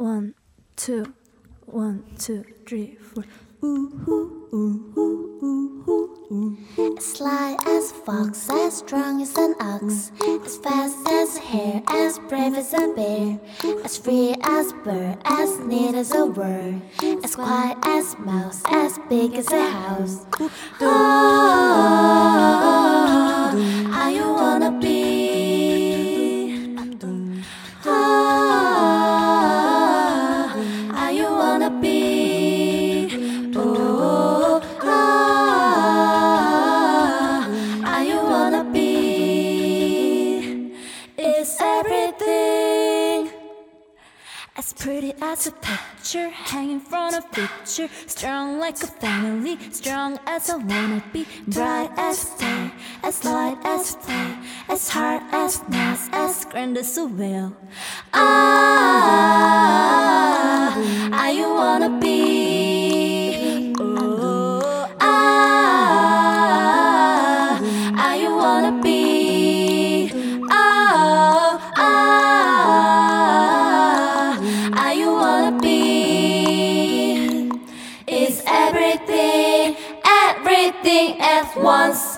1, 2, 1, 2, 3, 4. Ooh, ooh, ooh, ooh, ooh, ooh, ooh. As sly as a fox, as strong as an ox, as fast as a hare, as brave as a bear, as free as a bird, as neat as a word, as quiet as a mouse, as big as a house. Oh, how you wanna be? Oh, how you wanna be? Oh, how you wanna be? Is everything as pretty as a picture hanging from a picture? Strong like a family, strong as I wanna be. Bright as day, as light as day, as hard as nails, as grand as a whale. Ah, how you wanna be? Oh, ah, how you wanna be? Oh, ah, how you wanna be? Is everything, everything at once.